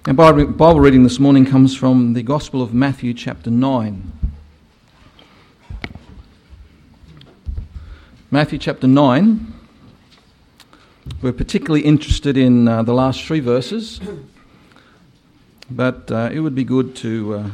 Our Bible reading this morning comes from the Gospel of Matthew chapter 9. Matthew chapter 9. We're particularly interested in the last three verses, but it would be good to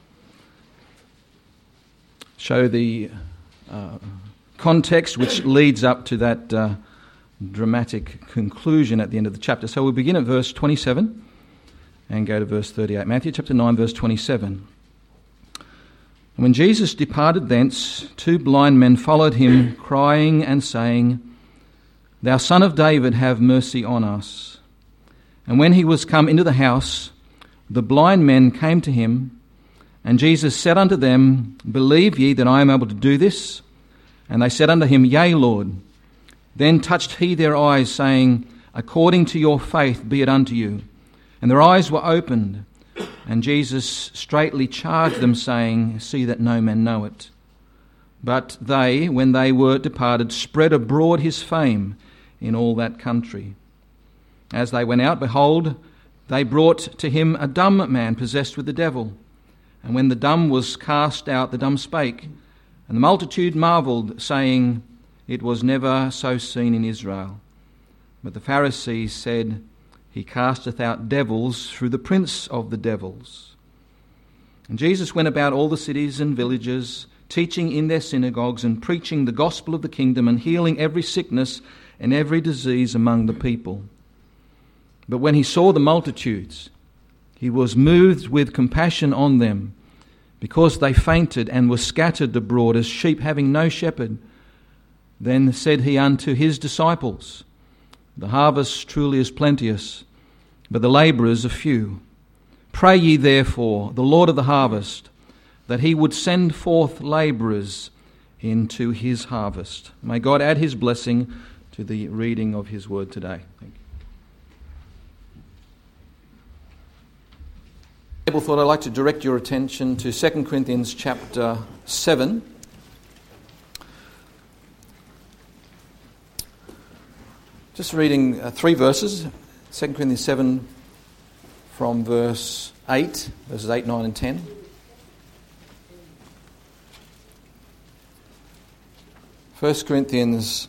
show the context which leads up to that dramatic conclusion at the end of the chapter. So we'll begin at verse 27 and go to verse 38. Matthew chapter 9, verse 27. And when Jesus departed thence, two blind men followed him, crying and saying, Thou Son of David, have mercy on us. And when he was come into the house, the blind men came to him, and Jesus said unto them, Believe ye that I am able to do this? And they said unto him, Yea, Lord. Then touched he their eyes, saying, According to your faith be it unto you. And their eyes were opened, and Jesus straitly charged them, saying, See that no man know it. But they, when they were departed, spread abroad his fame in all that country. As they went out, behold, they brought to him a dumb man possessed with the devil. And when the dumb was cast out, the dumb spake. And the multitude marvelled, saying, It was never so seen in Israel. But the Pharisees said, He casteth out devils through the prince of the devils. And Jesus went about all the cities and villages, teaching in their synagogues and preaching the gospel of the kingdom and healing every sickness and every disease among the people. But when he saw the multitudes, he was moved with compassion on them, because they fainted and were scattered abroad as sheep having no shepherd. Then said he unto his disciples, The harvest truly is plenteous, but the labourers are few. Pray ye therefore the Lord of the harvest, that he would send forth labourers into his harvest. May God add his blessing to the reading of his word today. Thank you. I thought I'd like to direct your attention to 2 Corinthians chapter 7. Just reading three verses, 2 Corinthians 7 from verses 8, 9 and 10. First Corinthians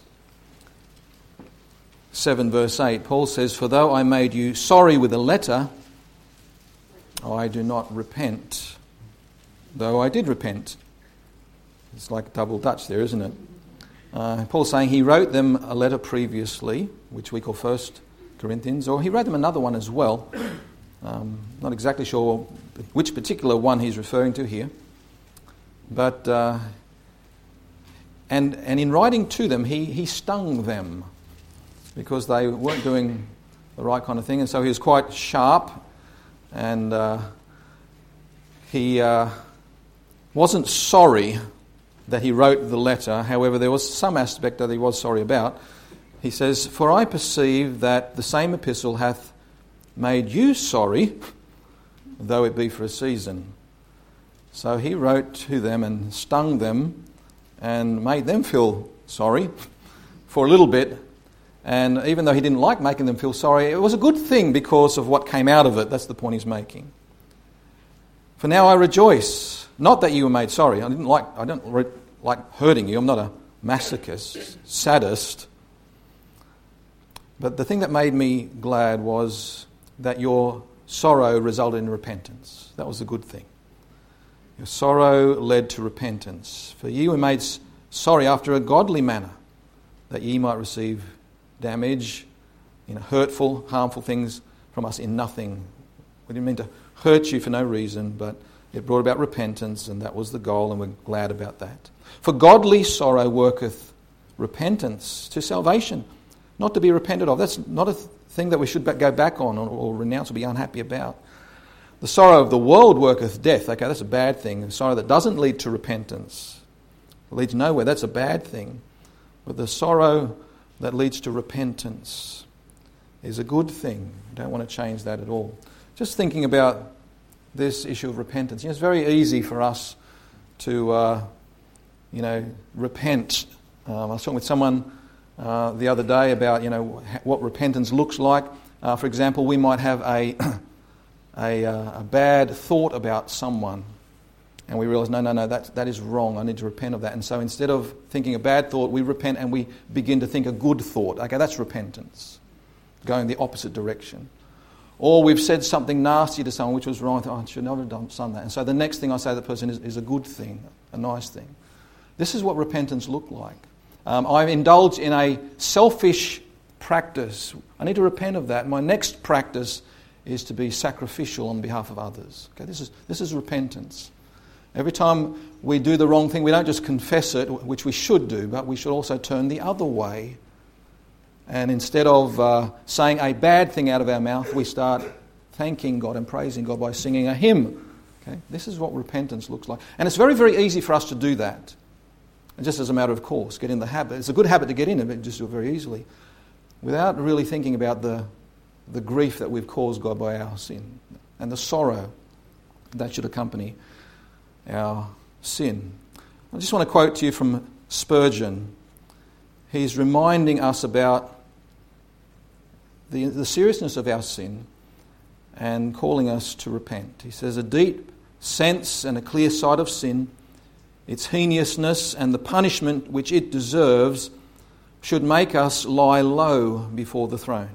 7 verse 8, Paul says, For though I made you sorry with a letter, I do not repent, though I did repent. It's like double Dutch there, isn't it? Paul's saying he wrote them a letter previously, which we call 1 Corinthians, or he wrote them another one as well. Not exactly sure which particular one he's referring to here. But and in writing to them, he stung them because they weren't doing the right kind of thing, and so he was quite sharp, and he wasn't sorry that he wrote the letter. However, there was some aspect that he was sorry about. He says, For I perceive that the same epistle hath made you sorry, though it be for a season. So he wrote to them and stung them and made them feel sorry for a little bit. And even though he didn't like making them feel sorry, it was a good thing because of what came out of it. That's the point he's making. For now I rejoice, not that you were made sorry. I don't like hurting you. I'm not a masochist, sadist. But the thing that made me glad was that your sorrow resulted in repentance. That was a good thing. Your sorrow led to repentance. For ye were made sorry after a godly manner, that ye might receive damage, hurtful, harmful things from us in nothing. We didn't mean to hurt you for no reason, but it brought about repentance, and that was the goal, and we're glad about that. For godly sorrow worketh repentance to salvation, not to be repented of. That's not a thing that we should go back on or renounce or be unhappy about. The sorrow of the world worketh death. Okay, that's a bad thing. The sorrow that doesn't lead to repentance, it leads nowhere. That's a bad thing. But the sorrow that leads to repentance is a good thing. We don't want to change that at all. Just thinking about this issue of repentance. It's very easy for us to, repent. I was talking with someone the other day about, what repentance looks like. For example, we might have a bad thought about someone, and we realise, no, that is wrong, I need to repent of that. And so instead of thinking a bad thought, we repent and we begin to think a good thought. Okay, that's repentance, going the opposite direction. Or we've said something nasty to someone which was wrong. I thought, I should never have done that. And so the next thing I say to the person is a good thing, a nice thing. This is what repentance looked like. I've indulged in a selfish practice. I need to repent of that. My next practice is to be sacrificial on behalf of others. Okay, this is repentance. Every time we do the wrong thing, we don't just confess it, which we should do, but we should also turn the other way. And instead of saying a bad thing out of our mouth, we start thanking God and praising God by singing a hymn. Okay? This is what repentance looks like. And it's very, very easy for us to do that. And just as a matter of course, get in the habit. It's a good habit to get in, but just do it very easily, without really thinking about the grief that we've caused God by our sin and the sorrow that should accompany our sin. I just want to quote to you from Spurgeon. He's reminding us about the seriousness of our sin and calling us to repent. He says, a deep sense and a clear sight of sin, its heinousness and the punishment which it deserves, should make us lie low before the throne.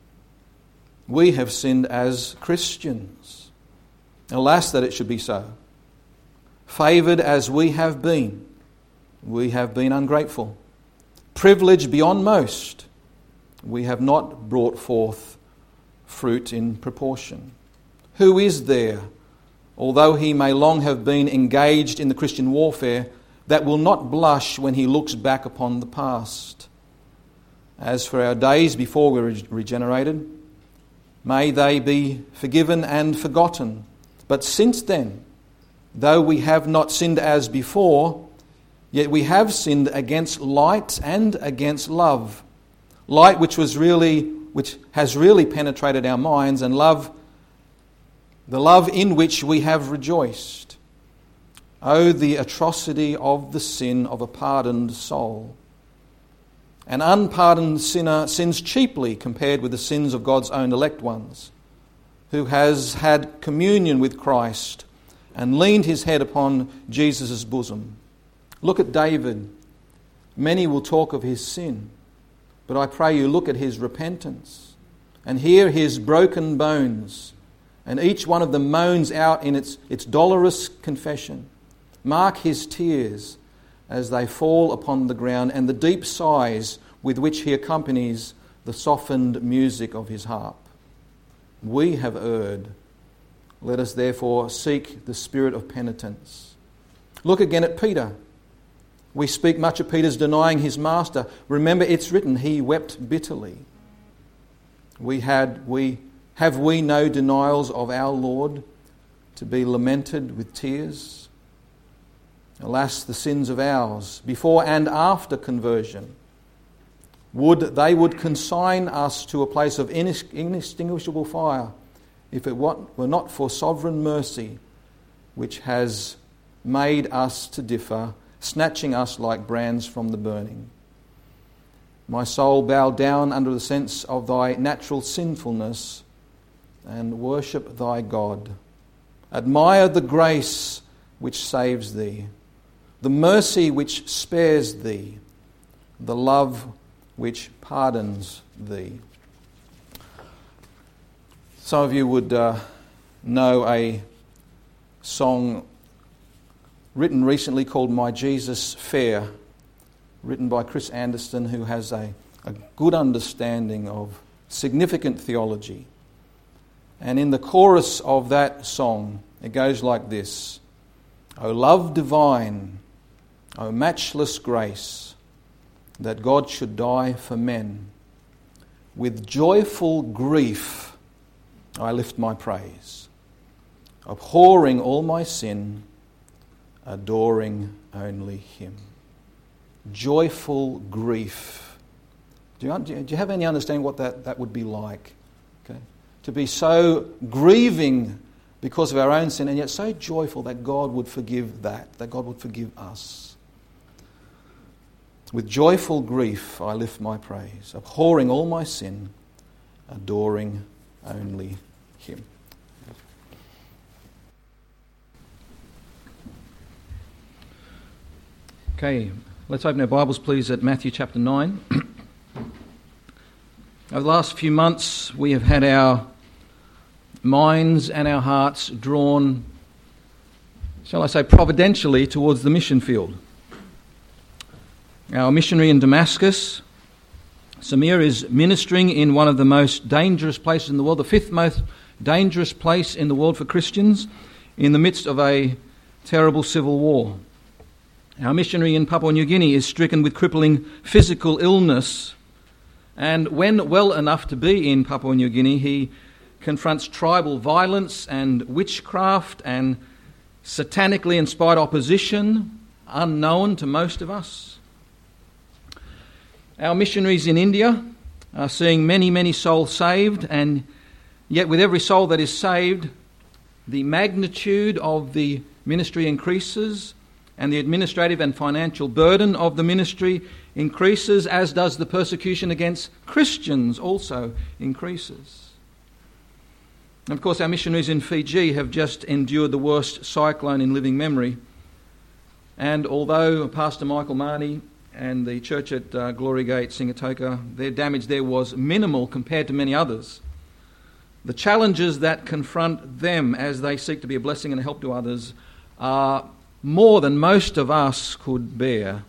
We have sinned as Christians. Alas, that it should be so. Favoured as we have been ungrateful. Privileged beyond most, we have not brought forth fruit in proportion. Who is there, although he may long have been engaged in the Christian warfare, that will not blush when he looks back upon the past? As for our days before we were regenerated, may they be forgiven and forgotten. But since then, though we have not sinned as before, yet we have sinned against light and against love. Light which has really penetrated our minds, and love, the love in which we have rejoiced. Oh, the atrocity of the sin of a pardoned soul. An unpardoned sinner sins cheaply compared with the sins of God's own elect ones, who has had communion with Christ and leaned his head upon Jesus' bosom. Look at David. Many will talk of his sin, but I pray you look at his repentance and hear his broken bones, and each one of them moans out in its dolorous confession. Mark his tears as they fall upon the ground, and the deep sighs with which he accompanies the softened music of his harp. We have erred. Let us therefore seek the spirit of penitence. Look again at Peter. We speak much of Peter's denying his master. Remember, it's written, he wept bitterly. Have we no denials of our Lord to be lamented with tears? Alas, the sins of ours, before and after conversion, would consign us to a place of inextinguishable fire if it were not for sovereign mercy, which has made us to differ, snatching us like brands from the burning. My soul, bow down under the sense of thy natural sinfulness and worship thy God. Admire the grace which saves thee, the mercy which spares thee, the love which pardons thee. Some of you would know a song written recently called My Jesus Fair, written by Chris Anderson, who has a good understanding of significant theology. And in the chorus of that song, it goes like this: O love divine, O matchless grace, that God should die for men. With joyful grief I lift my praise, abhorring all my sin, adoring only Him. Joyful grief. Do you have any understanding what that would be like? Okay, to be so grieving because of our own sin, and yet so joyful that God would forgive that God would forgive us. With joyful grief I lift my praise, abhorring all my sin, adoring only Him. Okay, let's open our Bibles, please, at Matthew chapter 9. Over the last few months, we have had our minds and our hearts drawn, shall I say, providentially towards the mission field. Our missionary in Damascus, Samir, is ministering in one of the most dangerous places in the world, the fifth most dangerous place in the world for Christians, in the midst of a terrible civil war. Our missionary in Papua New Guinea is stricken with crippling physical illness, and when well enough to be in Papua New Guinea, he confronts tribal violence and witchcraft and satanically inspired opposition unknown to most of us. Our missionaries in India are seeing many, many souls saved, and yet with every soul that is saved, the magnitude of the ministry increases, and the administrative and financial burden of the ministry increases, as does the persecution against Christians also increases. And of course, our missionaries in Fiji have just endured the worst cyclone in living memory. And although Pastor Michael Marnie and the church at Glory Gate, Singatoka, their damage there was minimal compared to many others, the challenges that confront them as they seek to be a blessing and a help to others are more than most of us could bear.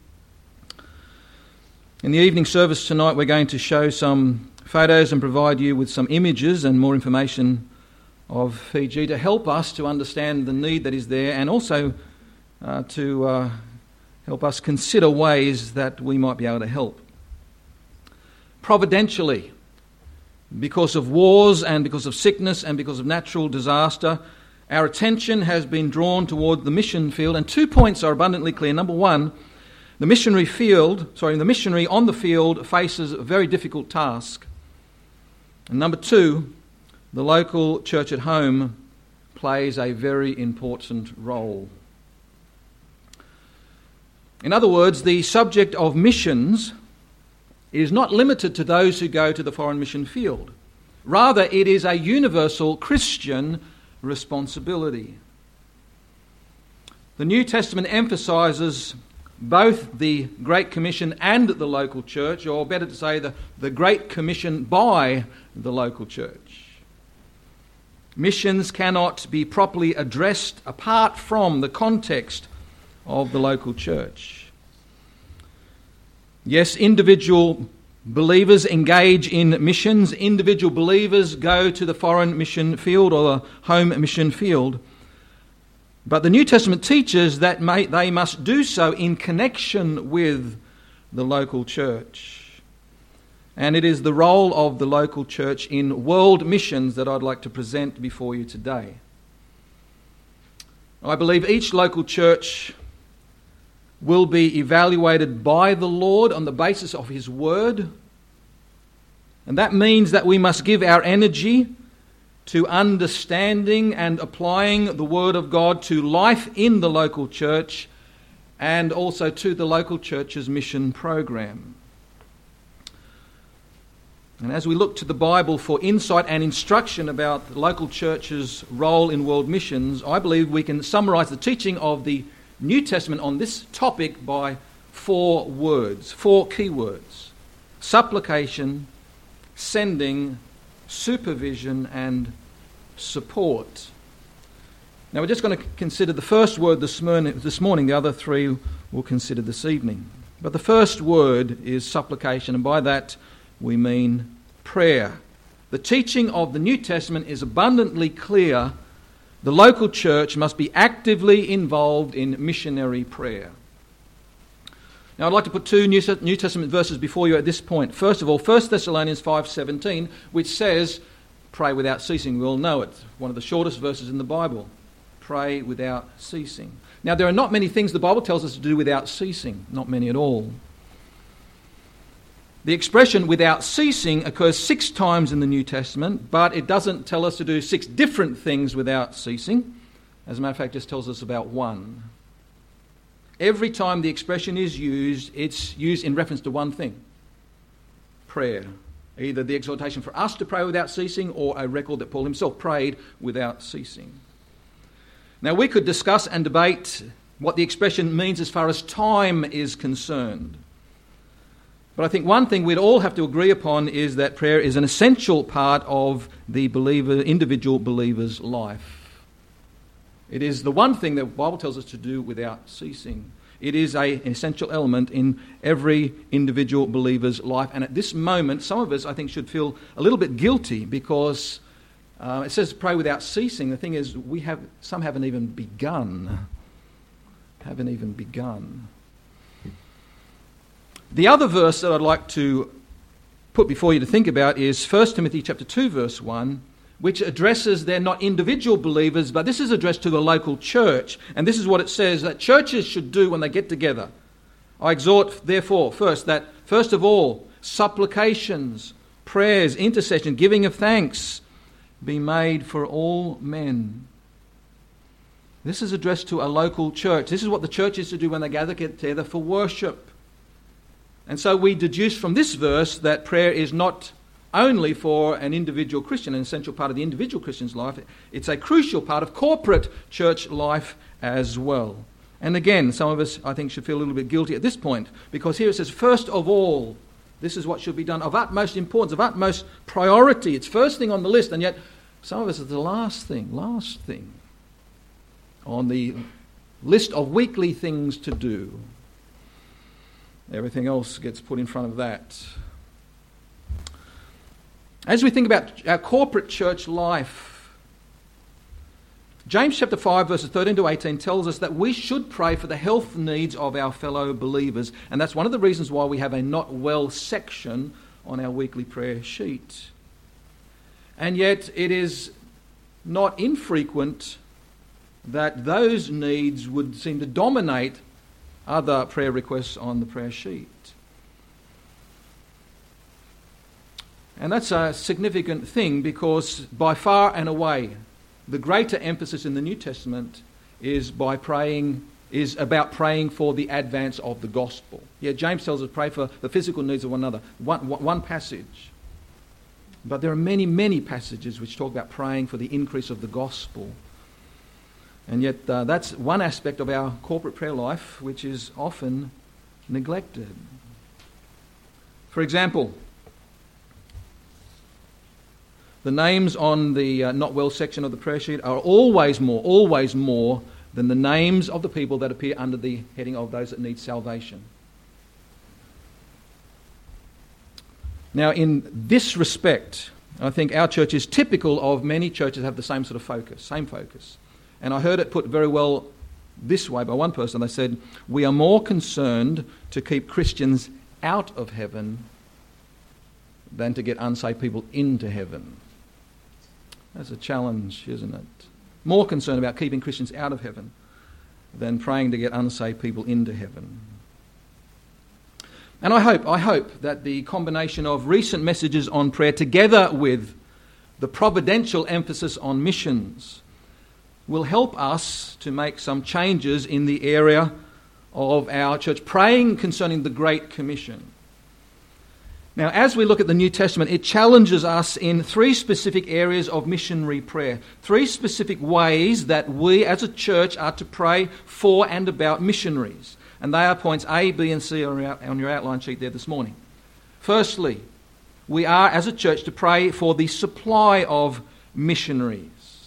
In the evening service tonight, we're going to show some photos and provide you with some images and more information of Fiji to help us to understand the need that is there, and also to help us consider ways that we might be able to help. Providentially, because of wars and because of sickness and because of natural disaster, our attention has been drawn toward the mission field, and 2 points are abundantly clear. Number one, the missionary on the field faces a very difficult task. And number two, the local church at home plays a very important role. In other words, the subject of missions is not limited to those who go to the foreign mission field. Rather, it is a universal Christian responsibility. The New Testament emphasizes both the Great Commission and the local church, or better to say, the Great Commission by the local church. Missions cannot be properly addressed apart from the context of the local church. Yes, individual believers engage in missions. Individual believers go to the foreign mission field or the home mission field. But the New Testament teaches that they must do so in connection with the local church. And it is the role of the local church in world missions that I'd like to present before you today. I believe each local church will be evaluated by the Lord on the basis of His Word. And that means that we must give our energy to understanding and applying the Word of God to life in the local church and also to the local church's mission program. And as we look to the Bible for insight and instruction about the local church's role in world missions, I believe we can summarize the teaching of the New Testament on this topic by 4 words, 4 key words: supplication, sending, supervision, and support. Now we're just going to consider the first word this morning. The other 3 we'll consider this evening. But the first word is supplication, and by that we mean prayer. The teaching of the New Testament is abundantly clear. The local church must be actively involved in missionary prayer. Now I'd like to put 2 New Testament verses before you at this point. First of all, 1 Thessalonians 5:17, which says, pray without ceasing. We all know it. One of the shortest verses in the Bible. Pray without ceasing. Now there are not many things the Bible tells us to do without ceasing. Not many at all. The expression without ceasing occurs 6 times in the New Testament, but it doesn't tell us to do 6 different things without ceasing. As a matter of fact, it just tells us about 1. Every time the expression is used, it's used in reference to one thing: prayer. Either the exhortation for us to pray without ceasing, or a record that Paul himself prayed without ceasing. Now we could discuss and debate what the expression means as far as time is concerned. But I think one thing we'd all have to agree upon is that prayer is an essential part of the individual believer's life. It is the one thing that the Bible tells us to do without ceasing. It is an essential element in every individual believer's life. And at this moment, some of us, I think, should feel a little bit guilty because it says pray without ceasing. The thing is, some haven't even begun. The other verse that I'd like to put before you to think about is 1 Timothy chapter 2, verse 1, which addresses, they're not individual believers, but this is addressed to the local church. And this is what it says that churches should do when they get together. I exhort, therefore, first of all, supplications, prayers, intercession, giving of thanks be made for all men. This is addressed to a local church. This is what the church is to do when they gather together for worship. And so we deduce from this verse that prayer is not only for an individual Christian, an essential part of the individual Christian's life. It's a crucial part of corporate church life as well. And again, some of us, I think, should feel a little bit guilty at this point, because here it says, first of all, this is what should be done, of utmost importance, of utmost priority. It's first thing on the list, and yet some of us it's the last thing on the list of weekly things to do. Everything else gets put in front of that. As we think about our corporate church life, James chapter 5 verses 13 to 18 tells us that we should pray for the health needs of our fellow believers, and that's one of the reasons why we have a not well section on our weekly prayer sheet. And yet it is not infrequent that those needs would seem to dominate other prayer requests on the prayer sheet. And that's a significant thing because by far and away, the greater emphasis in the New Testament is about praying for the advance of the gospel. Yeah, James tells us pray for the physical needs of one another. One passage. But there are many, many passages which talk about praying for the increase of the gospel. And yet that's one aspect of our corporate prayer life which is often neglected. For example, the names on the not well section of the prayer sheet are always more than the names of the people that appear under the heading of those that need salvation. Now, in this respect, I think our church is typical of many churches that have the same sort of same focus. And I heard it put very well this way by one person. They said, we are more concerned to keep Christians out of heaven than to get unsaved people into heaven. That's a challenge, isn't it? More concerned about keeping Christians out of heaven than praying to get unsaved people into heaven. And I hope that the combination of recent messages on prayer together with the providential emphasis on missions will help us to make some changes in the area of our church, praying concerning the Great Commission. Now, as we look at the New Testament, it challenges us in three specific areas of missionary prayer, three specific ways that we as a church are to pray for and about missionaries. And they are points A, B, and C on your outline sheet there this morning. Firstly, we are as a church to pray for the supply of missionaries.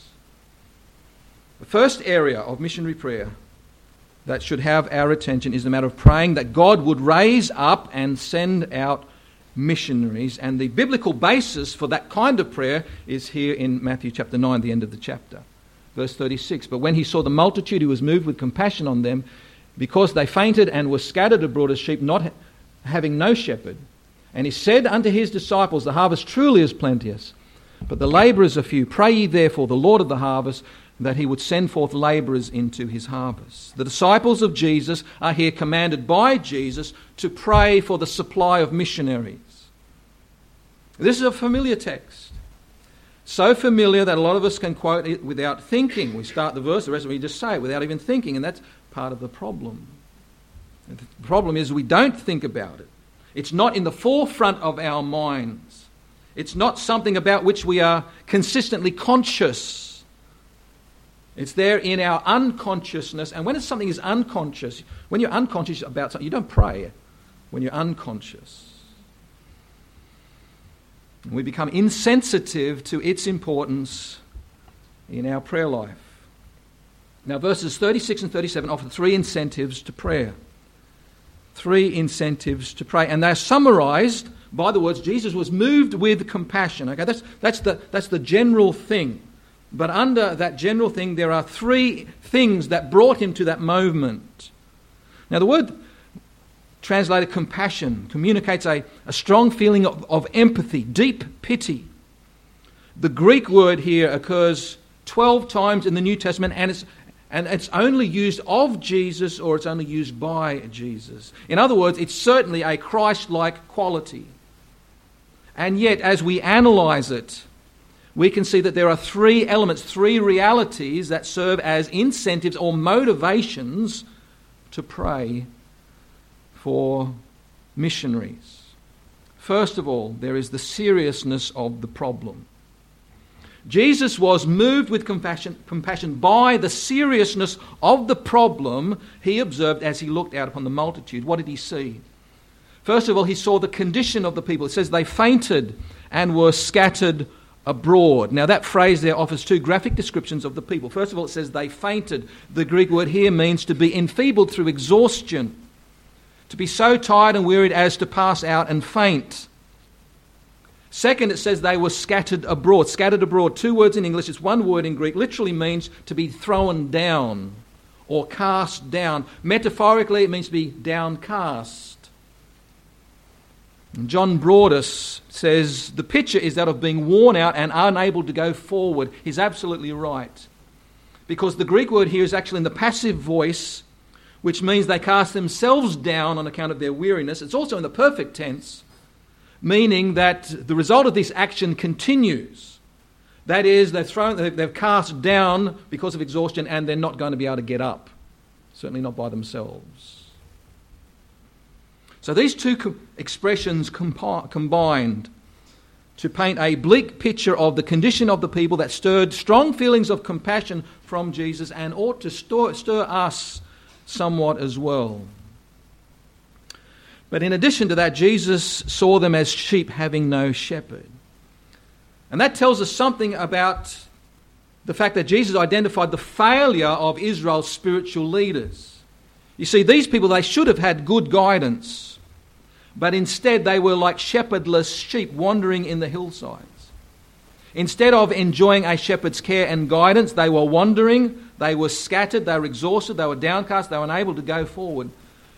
The first area of missionary prayer that should have our attention is the matter of praying that God would raise up and send out missionaries. And the biblical basis for that kind of prayer is here in Matthew chapter 9, the end of the chapter. Verse 36, but when he saw the multitude, he was moved with compassion on them, because they fainted and were scattered abroad as sheep, not having no shepherd. And he said unto his disciples, the harvest truly is plenteous, but the labourers are few. Pray ye therefore the Lord of the harvest, that he would send forth labourers into his harvest. The disciples of Jesus are here commanded by Jesus to pray for the supply of missionaries. This is a familiar text. So familiar that a lot of us can quote it without thinking. We start the verse, the rest of it we just say it without even thinking, and that's part of the problem. The problem is we don't think about it. It's not in the forefront of our minds. It's not something about which we are consistently conscious. It's there in our unconsciousness. And when something is unconscious, when you're unconscious about something, you don't pray when you're unconscious. And we become insensitive to its importance in our prayer life. Now, verses 36 and 37 offer 3 incentives to prayer. 3 incentives to pray. And they're summarized by the words, Jesus was moved with compassion. Okay, that's the general thing. But under that general thing, there are 3 things that brought him to that moment. Now, the word translated compassion communicates a strong feeling of empathy, deep pity. The Greek word here occurs 12 times in the New Testament, and it's only used of Jesus, or it's only used by Jesus. In other words, it's certainly a Christ-like quality. And yet, as we analyze it, we can see that there are 3 elements, 3 realities that serve as incentives or motivations to pray for missionaries. First of all, there is the seriousness of the problem. Jesus was moved with compassion by the seriousness of the problem he observed as he looked out upon the multitude. What did he see? First of all, he saw the condition of the people. It says they fainted and were scattered abroad. Now that phrase there offers 2 graphic descriptions of the people. First of all, it says they fainted. The Greek word here means to be enfeebled through exhaustion, to be so tired and wearied as to pass out and faint. Second, it says they were scattered abroad. Scattered abroad, 2 words in English, it's 1 word in Greek, literally means to be thrown down or cast down. Metaphorically, it means to be downcast. John Broadus says the picture is that of being worn out and unable to go forward. He's absolutely right. Because the Greek word here is actually in the passive voice, which means they cast themselves down on account of their weariness. It's also in the perfect tense, meaning that the result of this action continues. That is, they've cast down because of exhaustion and they're not going to be able to get up. Certainly not by themselves. So these 2 expressions combined to paint a bleak picture of the condition of the people that stirred strong feelings of compassion from Jesus and ought to stir us somewhat as well. But in addition to that, Jesus saw them as sheep having no shepherd. And that tells us something about the fact that Jesus identified the failure of Israel's spiritual leaders. You see, these people, they should have had good guidance, but instead they were like shepherdless sheep wandering in the hillsides. Instead of enjoying a shepherd's care and guidance, they were wandering, they were scattered, they were exhausted, they were downcast, they were unable to go forward.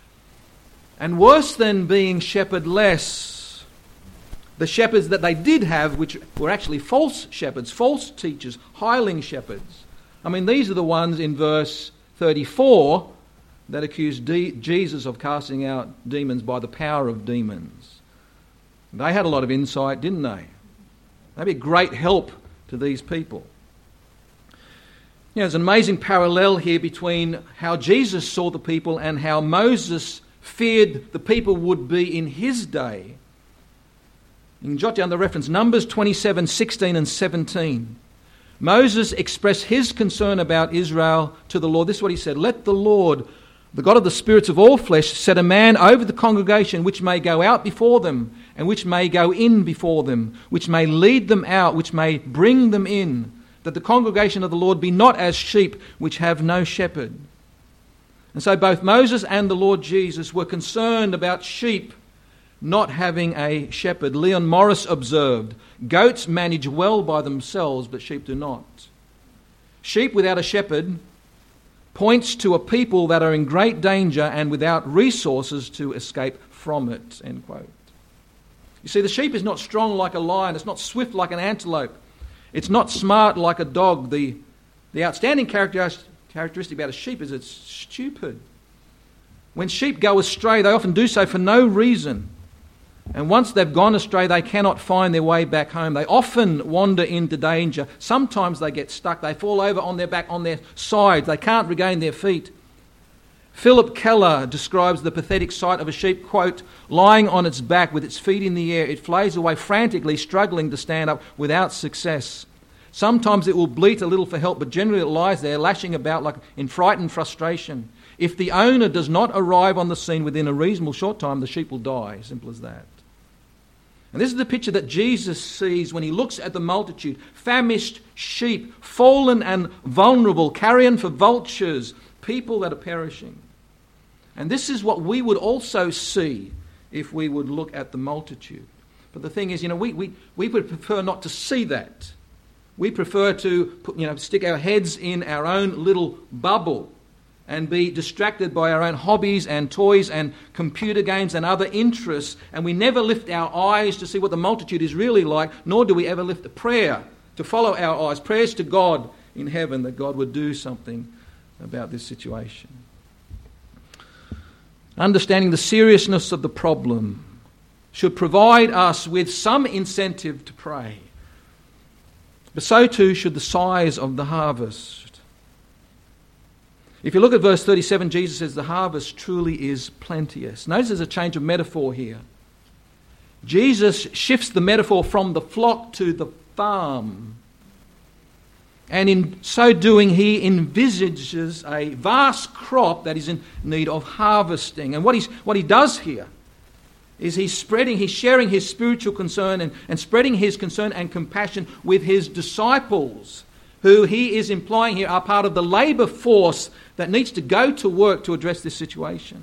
And worse than being shepherdless, the shepherds that they did have, which were actually false shepherds, false teachers, hireling shepherds. I mean, these are the ones in verse 34 that accused Jesus of casting out demons by the power of demons. They had a lot of insight, didn't they? They'd be a great help to these people. There's an amazing parallel here between how Jesus saw the people and how Moses feared the people would be in his day. You can jot down the reference, Numbers 27, 16 and 17. Moses expressed his concern about Israel to the Lord. This is what he said, "Let the Lord, the God of the spirits of all flesh, set a man over the congregation which may go out before them and which may go in before them, which may lead them out, which may bring them in, that the congregation of the Lord be not as sheep which have no shepherd." And so both Moses and the Lord Jesus were concerned about sheep not having a shepherd. Leon Morris observed, "Goats manage well by themselves, but sheep do not." Sheep without a shepherd points to a people that are in great danger and without resources to escape from it, end quote. You see, the sheep is not strong like a lion. It's not swift like an antelope. It's not smart like a dog. The outstanding characteristic about a sheep is it's stupid. When sheep go astray, they often do so for no reason. And once they've gone astray, they cannot find their way back home. They often wander into danger. Sometimes they get stuck. They fall over on their back, on their sides. They can't regain their feet. Philip Keller describes the pathetic sight of a sheep, quote, "Lying on its back with its feet in the air, it flays away frantically, struggling to stand up without success. Sometimes it will bleat a little for help, but generally it lies there lashing about like in frightened frustration. If the owner does not arrive on the scene within a reasonable short time, the sheep will die. Simple as that. And this is the picture that Jesus sees when he looks at the multitude. Famished sheep, fallen and vulnerable, carrion for vultures, people that are perishing. And this is what we would also see if we would look at the multitude. But the thing is, we would prefer not to see that. We prefer to stick our heads in our own little bubble and be distracted by our own hobbies and toys and computer games and other interests, and we never lift our eyes to see what the multitude is really like, nor do we ever lift a prayer to follow our eyes, prayers to God in heaven that God would do something about this situation. Understanding the seriousness of the problem should provide us with some incentive to pray. But so too should the size of the harvest. If you look at verse 37, Jesus says the harvest truly is plenteous. Notice there's a change of metaphor here. Jesus shifts the metaphor from the flock to the farm. And in so doing, he envisages a vast crop that is in need of harvesting. And what he does here is he's sharing his spiritual concern and spreading his concern and compassion with his disciples, who he is implying here are part of the labour force that needs to go to work to address this situation.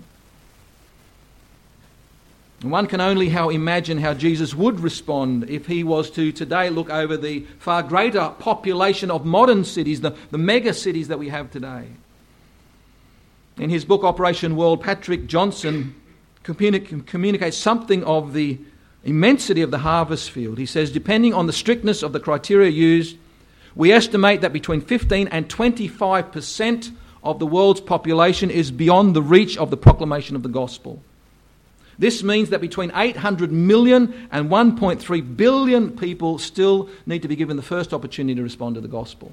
And one can only imagine how Jesus would respond if he was to today look over the far greater population of modern cities, the mega cities that we have today. In his book Operation World, Patrick Johnson communicates something of the immensity of the harvest field. He says, depending on the strictness of the criteria used, we estimate that between 15 and 25% of the world's population is beyond the reach of the proclamation of the gospel. This means that between 800 million and 1.3 billion people still need to be given the first opportunity to respond to the gospel.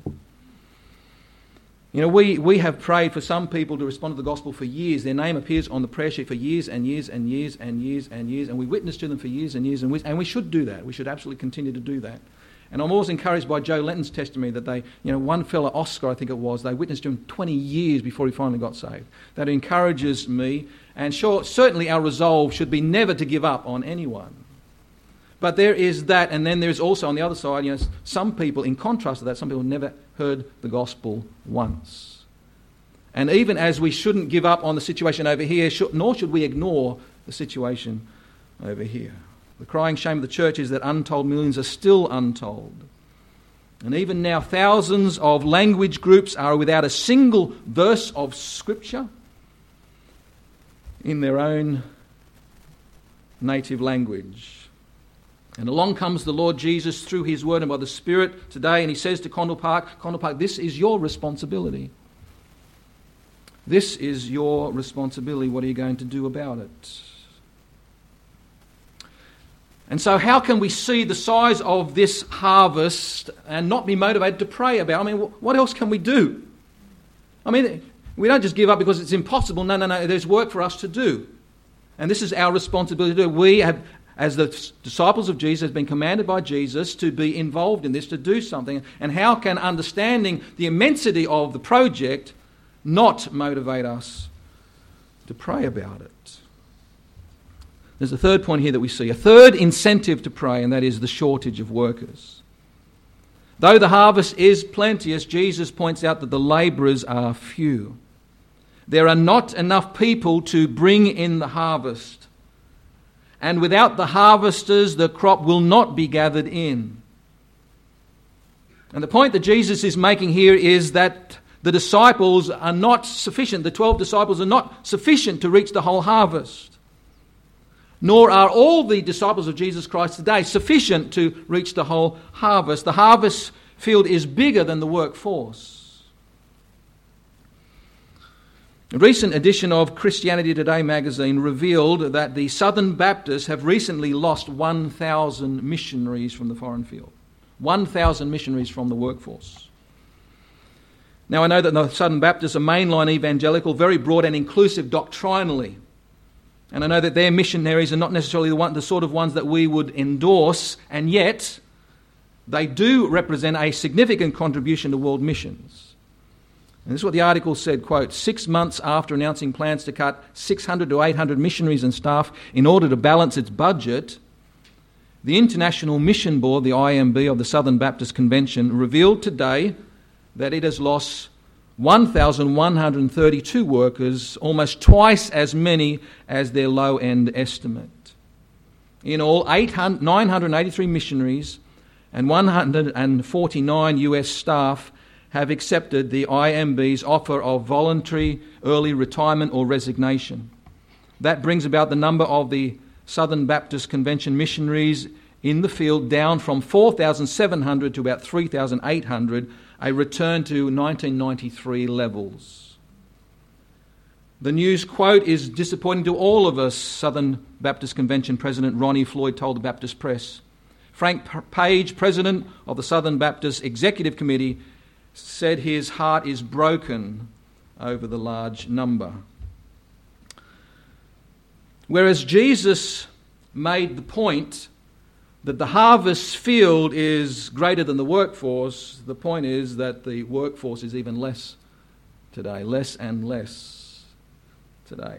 We have prayed for some people to respond to the gospel for years. Their name appears on the prayer sheet for years and years and years and years and years, and we witness to them for years and years, and we should do that. We should absolutely continue to do that. And I'm always encouraged by Joe Lenton's testimony that one fella, Oscar, I think it was, they witnessed to him 20 years before he finally got saved. That encourages me, and certainly our resolve should be never to give up on anyone. But there is that, and then there's also on the other side, some people, in contrast to that, some people never heard the gospel once. And even as we shouldn't give up on the situation over here, nor should we ignore the situation over here. The crying shame of the church is that untold millions are still untold. And even now, thousands of language groups are without a single verse of Scripture in their own native language. And along comes the Lord Jesus through his word and by the Spirit today, and he says to Condell Park, this is your responsibility. This is your responsibility. What are you going to do about it? And so how can we see the size of this harvest and not be motivated to pray about it? What else can we do? We don't just give up because it's impossible. No. There's work for us to do. And this is our responsibility to do. We have, as the disciples of Jesus, have been commanded by Jesus to be involved in this, to do something. And how can understanding the immensity of the project not motivate us to pray about it? There's a third point here that we see, a third incentive to pray, and that is the shortage of workers. Though the harvest is plenteous, Jesus points out that the labourers are few. There are not enough people to bring in the harvest. And without the harvesters, the crop will not be gathered in. And the point that Jesus is making here is that the disciples are not sufficient. The 12 disciples are not sufficient to reach the whole harvest. Nor are all the disciples of Jesus Christ today sufficient to reach the whole harvest. The harvest field is bigger than the workforce. A recent edition of Christianity Today magazine revealed that the Southern Baptists have recently lost 1,000 missionaries from the foreign field. 1,000 missionaries from the workforce. Now I know that the Southern Baptists are mainline evangelical, very broad and inclusive doctrinally. And I know that their missionaries are not necessarily the sort of ones that we would endorse, and yet they do represent a significant contribution to world missions. And this is what the article said, quote, 6 months after announcing plans to cut 600 to 800 missionaries and staff in order to balance its budget, the International Mission Board, the IMB of the Southern Baptist Convention, revealed today that it has lost 1,132 workers, almost twice as many as their low-end estimate. In all, 983 missionaries and 149 US staff have accepted the IMB's offer of voluntary early retirement or resignation. That brings about the number of the Southern Baptist Convention missionaries in the field down from 4,700 to about 3,800, a return to 1993 levels. The news, quote, is disappointing to all of us, Southern Baptist Convention President Ronnie Floyd told the Baptist Press. Frank Page, President of the Southern Baptist Executive Committee, said his heart is broken over the large number. Whereas Jesus made the point that the harvest field is greater than the workforce, the point is that the workforce is even less today, less and less today.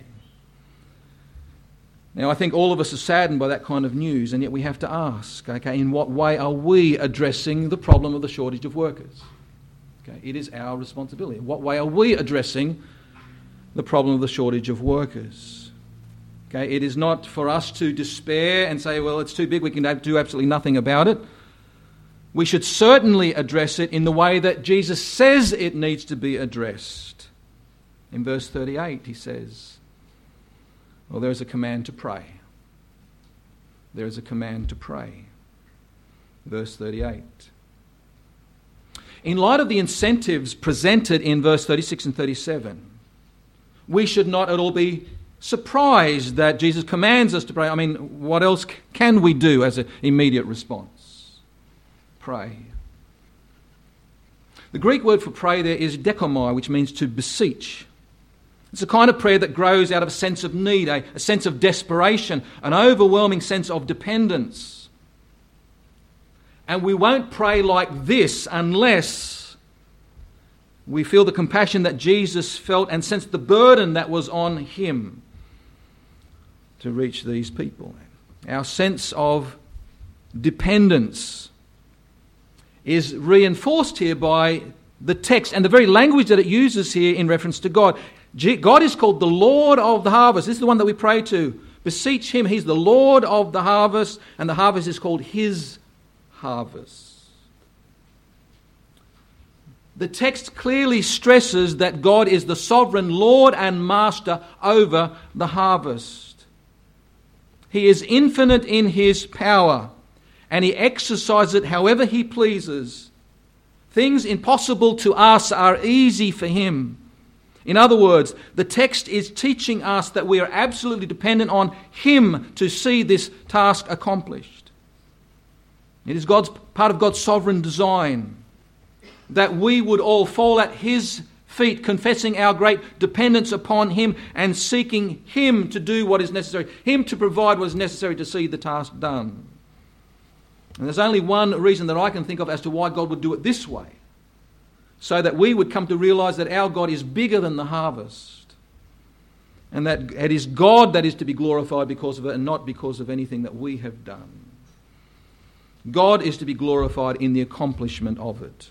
Now, I think all of us are saddened by that kind of news, and yet we have to ask, okay, in what way are we addressing the problem of the shortage of workers? Okay, it is our responsibility. In what way are we addressing the problem of the shortage of workers? Okay, it is not for us to despair and say, well, it's too big, we can do absolutely nothing about it. We should certainly address it in the way that Jesus says it needs to be addressed. In verse 38, he says, well, there is a command to pray. There is a command to pray. Verse 38. In light of the incentives presented in verse 36 and 37, we should not at all be surprised that Jesus commands us to pray. I mean, what else can we do as an immediate response? Pray. The Greek word for pray there is dekomai, which means to beseech. It's a kind of prayer that grows out of a sense of need, a sense of desperation, an overwhelming sense of dependence. And we won't pray like this unless we feel the compassion that Jesus felt and sense the burden that was on him to reach these people. Our sense of dependence is reinforced here by the text and the very language that it uses here in reference to God. God is called the Lord of the harvest. This is the one that we pray to. Beseech him. He's the Lord of the harvest, and the harvest is called his harvest. The text clearly stresses that God is the sovereign Lord and Master over the harvest. He is infinite in his power, and he exercises it however he pleases. Things impossible to us are easy for him. In other words, the text is teaching us that we are absolutely dependent on him to see this task accomplished. It is part of God's sovereign design that we would all fall at his feet, confessing our great dependence upon him and seeking him to do what is necessary, him to provide what is necessary to see the task done. And there's only one reason that I can think of as to why God would do it this way, so that we would come to realize that our God is bigger than the harvest, and that it is God that is to be glorified because of it and not because of anything that we have done. God is to be glorified in the accomplishment of it.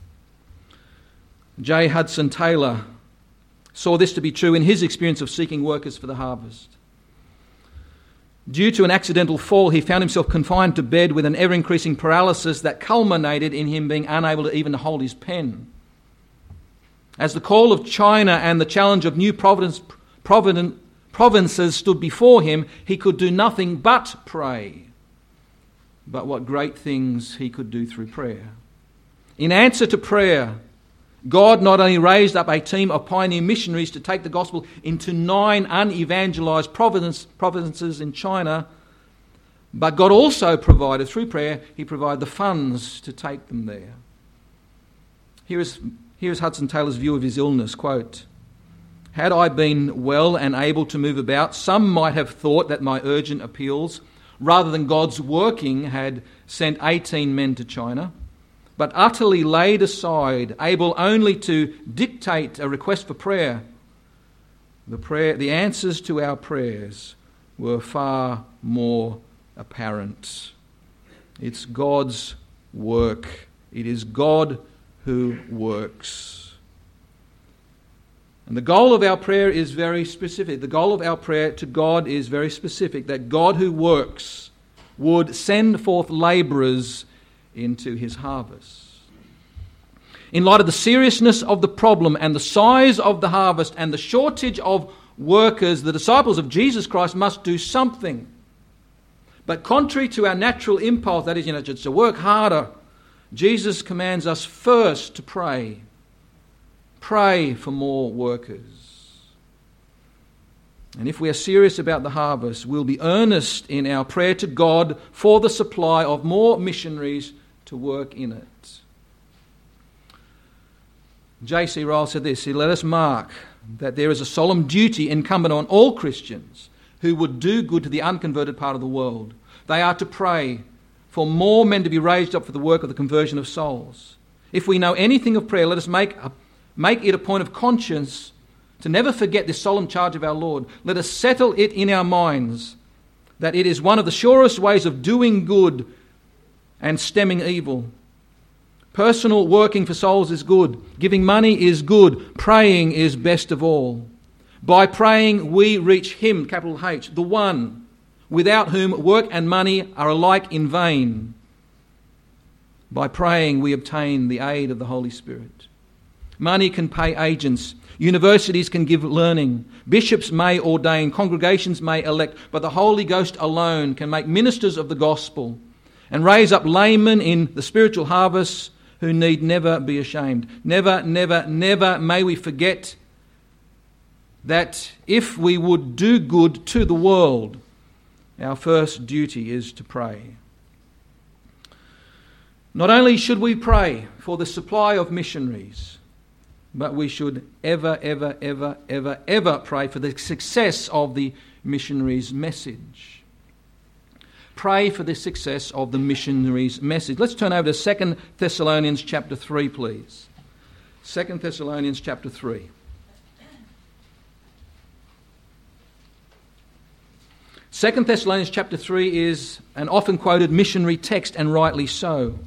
J. Hudson Taylor saw this to be true in his experience of seeking workers for the harvest. Due to an accidental fall, he found himself confined to bed with an ever-increasing paralysis that culminated in him being unable to even hold his pen. As the call of China and the challenge of new provinces stood before him, he could do nothing but pray. But what great things he could do through prayer. In answer to prayer, God not only raised up a team of pioneer missionaries to take the gospel into 9 unevangelized provinces in China, but God also provided, through prayer, he provided the funds to take them there. Here's Hudson Taylor's view of his illness, quote, "Had I been well and able to move about, some might have thought that my urgent appeals rather than God's working, had sent 18 men to China, but utterly laid aside, able only to dictate a request for prayer, the answers to our prayers were far more apparent. It's God's work. It is God who works. And the goal of our prayer is very specific. The goal of our prayer to God is very specific, that God who works would send forth labourers into his harvest. In light of the seriousness of the problem and the size of the harvest and the shortage of workers, the disciples of Jesus Christ must do something. But contrary to our natural impulse, that is, just to work harder, Jesus commands us first to pray. Pray for more workers. And if we are serious about the harvest, we'll be earnest in our prayer to God for the supply of more missionaries to work in it. J.C. Ryle said this: "Let us mark that there is a solemn duty incumbent on all Christians who would do good to the unconverted part of the world. They are to pray for more men to be raised up for the work of the conversion of souls. If we know anything of prayer, let us make it a point of conscience to never forget this solemn charge of our Lord. Let us settle it in our minds that it is one of the surest ways of doing good and stemming evil. Personal working for souls is good. Giving money is good. Praying is best of all. By praying we reach Him, capital H, the one, without whom work and money are alike in vain. By praying we obtain the aid of the Holy Spirit. Money can pay agents. Universities can give learning. Bishops may ordain. Congregations may elect. But the Holy Ghost alone can make ministers of the gospel and raise up laymen in the spiritual harvest who need never be ashamed. Never, never, never may we forget that if we would do good to the world, our first duty is to pray. Not only should we pray for the supply of missionaries, but we should ever pray for the success of the missionaries' message. Pray for the success of the missionaries' message. Let's turn over to 2 Thessalonians chapter 3, please. 2 Thessalonians chapter 3. 2 Thessalonians chapter 3 is an often quoted missionary text, and rightly so.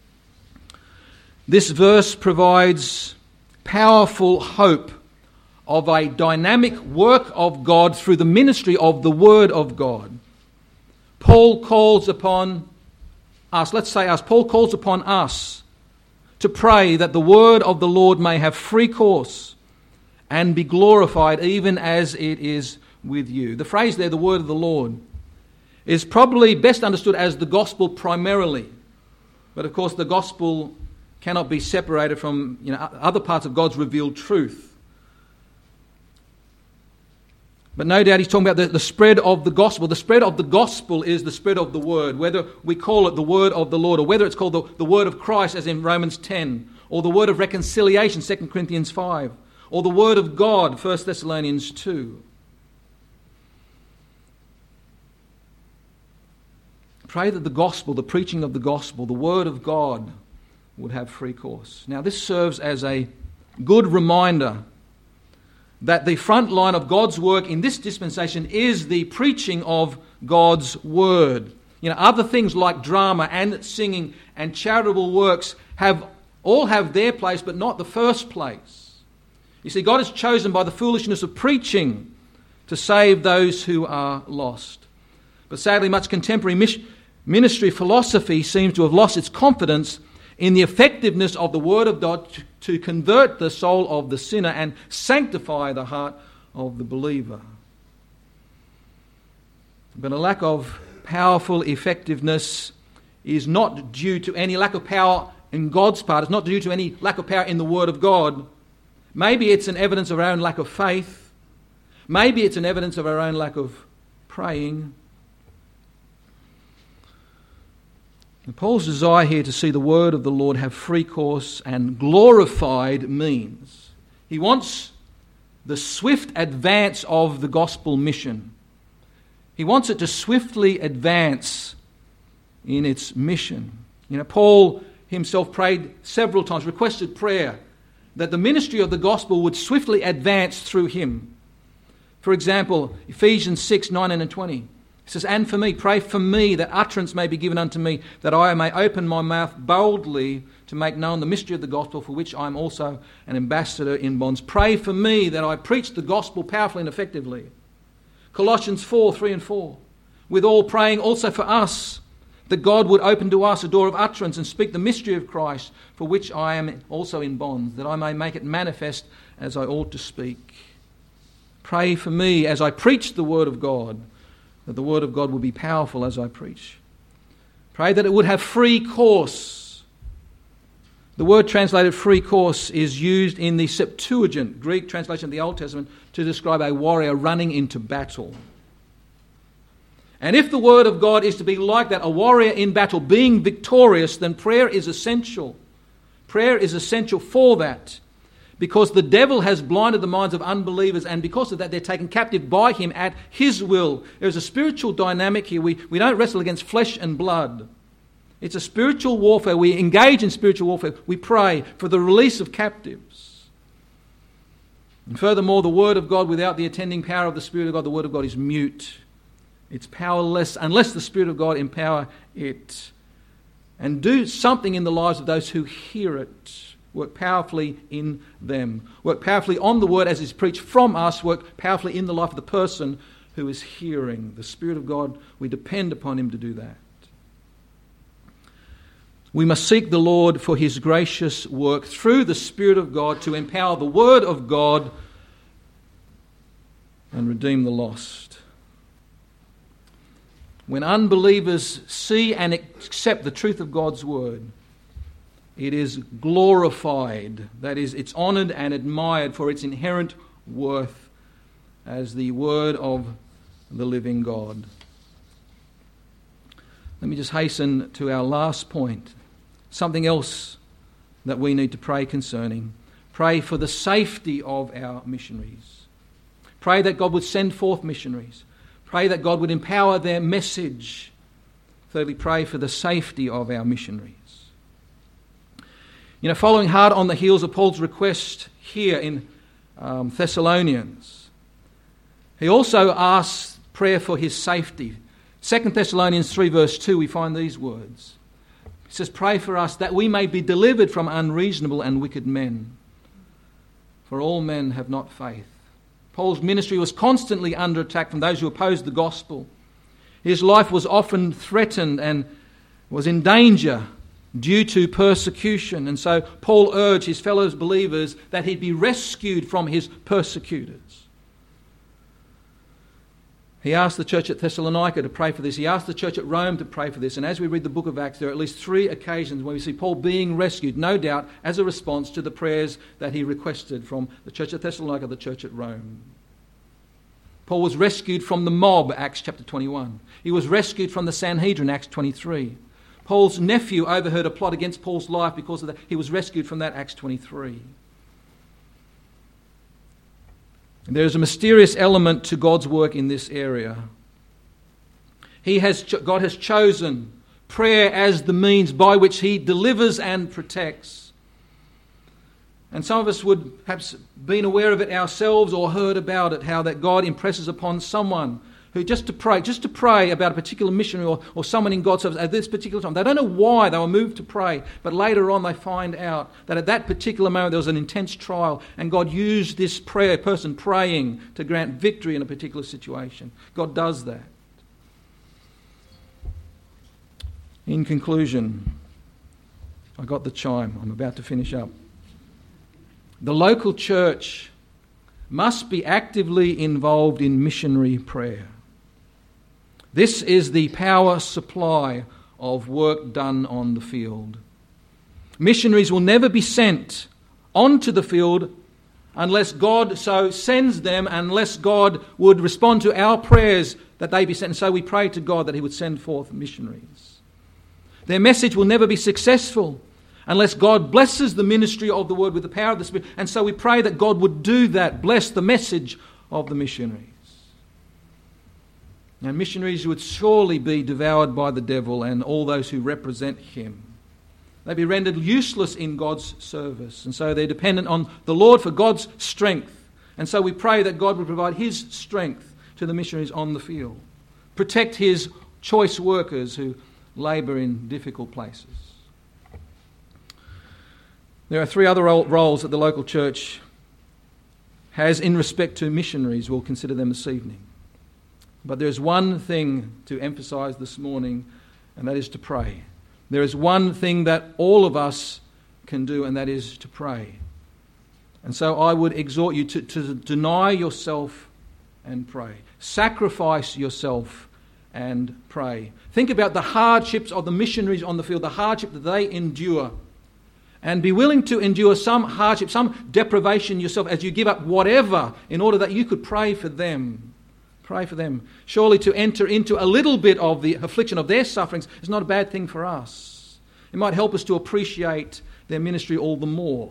This verse provides powerful hope of a dynamic work of God through the ministry of the Word of God. Paul calls upon us, Paul calls upon us to pray that the Word of the Lord may have free course and be glorified even as it is with you. The phrase there, the Word of the Lord, is probably best understood as the gospel primarily. But of course the gospel cannot be separated from other parts of God's revealed truth. But no doubt he's talking about the spread of the gospel. The spread of the gospel is the spread of the word, whether we call it the word of the Lord, or whether it's called the word of Christ, as in Romans 10, or the word of reconciliation, 2 Corinthians 5, or the word of God, 1 Thessalonians 2. Pray that the gospel, the preaching of the gospel, the word of God would have free course. Now this serves as a good reminder that the front line of God's work in this dispensation is the preaching of God's word. Other things like drama and singing and charitable works all have their place, but not the first place. You see, God has chosen by the foolishness of preaching to save those who are lost. But sadly, much contemporary ministry philosophy seems to have lost its confidence in the effectiveness of the Word of God to convert the soul of the sinner and sanctify the heart of the believer. But a lack of powerful effectiveness is not due to any lack of power in God's part. It's not due to any lack of power in the Word of God. Maybe it's an evidence of our own lack of faith. Maybe it's an evidence of our own lack of praying. And Paul's desire here to see the word of the Lord have free course and glorified means he wants the swift advance of the gospel mission. He wants it to swiftly advance in its mission. Paul himself prayed several times, requested prayer, that the ministry of the gospel would swiftly advance through him. For example, Ephesians 6, 19 and 20. He says, "And for me, pray for me, that utterance may be given unto me, that I may open my mouth boldly to make known the mystery of the gospel, for which I am also an ambassador in bonds. Pray for me that I preach the gospel powerfully and effectively." Colossians 4, 3 and 4. "With all praying also for us, that God would open to us a door of utterance and speak the mystery of Christ, for which I am also in bonds, that I may make it manifest as I ought to speak." Pray for me as I preach the word of God, that the word of God will be powerful as I preach. Pray that it would have free course. The word translated free course is used in the Septuagint, Greek translation of the Old Testament, to describe a warrior running into battle. And if the word of God is to be like that, a warrior in battle being victorious, then prayer is essential. Prayer is essential for that, because the devil has blinded the minds of unbelievers, and because of that they're taken captive by him at his will. There's a spiritual dynamic here. We don't wrestle against flesh and blood. It's a spiritual warfare. We engage in spiritual warfare. We pray for the release of captives. And furthermore, the word of God without the attending power of the Spirit of God, the word of God is mute. It's powerless unless the Spirit of God empower it. And do something in the lives of those who hear it. Work powerfully in them. Work powerfully on the word as is preached from us. Work powerfully in the life of the person who is hearing. The Spirit of God, we depend upon him to do that. We must seek the Lord for his gracious work through the Spirit of God to empower the word of God and redeem the lost. When unbelievers see and accept the truth of God's word, it is glorified. That is, it's honoured and admired for its inherent worth as the word of the living God. Let me just hasten to our last point. Something else that we need to pray concerning. Pray for the safety of our missionaries. Pray that God would send forth missionaries. Pray that God would empower their message. Thirdly, pray for the safety of our missionaries. Following hard on the heels of Paul's request here in Thessalonians, he also asks prayer for his safety. 2 Thessalonians 3 verse 2, we find these words. He says, "Pray for us that we may be delivered from unreasonable and wicked men. For all men have not faith." Paul's ministry was constantly under attack from those who opposed the gospel. His life was often threatened and was in danger due to persecution. And so Paul urged his fellow believers that he'd be rescued from his persecutors. He asked the church at Thessalonica to pray for this. He asked the church at Rome to pray for this. And as we read the book of Acts, there are at least 3 occasions where we see Paul being rescued, no doubt, as a response to the prayers that he requested from the church at Thessalonica, the church at Rome. Paul was rescued from the mob, Acts chapter 21. He was rescued from the Sanhedrin, Acts 23. Paul's nephew overheard a plot against Paul's life because of that. He was rescued from that, Acts 23. There is a mysterious element to God's work in this area. God has chosen prayer as the means by which he delivers and protects. And some of us would perhaps been aware of it ourselves or heard about it, how that God impresses upon someone who just to pray about a particular missionary or someone in God's service at this particular time. They don't know why they were moved to pray, but later on they find out that at that particular moment there was an intense trial and God used this person praying to grant victory in a particular situation. God does that. In conclusion, I got the chime. I'm about to finish up. The local church must be actively involved in missionary prayer. This is the power supply of work done on the field. Missionaries will never be sent onto the field unless God so sends them, unless God would respond to our prayers that they be sent. And so we pray to God that he would send forth missionaries. Their message will never be successful unless God blesses the ministry of the word with the power of the Spirit. And so we pray that God would do that, bless the message of the missionaries. And missionaries would surely be devoured by the devil and all those who represent him. They'd be rendered useless in God's service. And so they're dependent on the Lord for God's strength. And so we pray that God would provide his strength to the missionaries on the field. Protect his choice workers who labour in difficult places. There are 3 other roles that the local church has in respect to missionaries. We'll consider them this evening. But there's one thing to emphasise this morning, and that is to pray. There is one thing that all of us can do, and that is to pray. And so I would exhort you to deny yourself and pray. Sacrifice yourself and pray. Think about the hardships of the missionaries on the field, the hardship that they endure. And be willing to endure some hardship, some deprivation yourself as you give up whatever in order that you could pray for them. Pray for them. Surely to enter into a little bit of the affliction of their sufferings is not a bad thing for us. It might help us to appreciate their ministry all the more.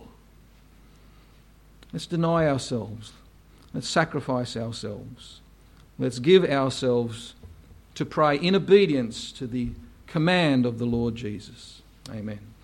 Let's deny ourselves. Let's sacrifice ourselves. Let's give ourselves to pray in obedience to the command of the Lord Jesus. Amen.